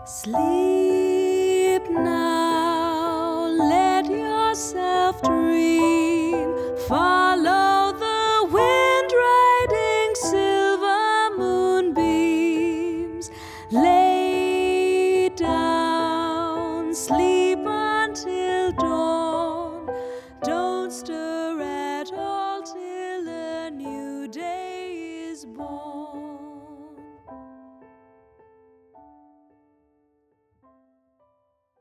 Sleep now, let yourself dream. Follow the wind riding silver moonbeams. Lay down, sleep until dawn. Don't stir at all till a new day is born.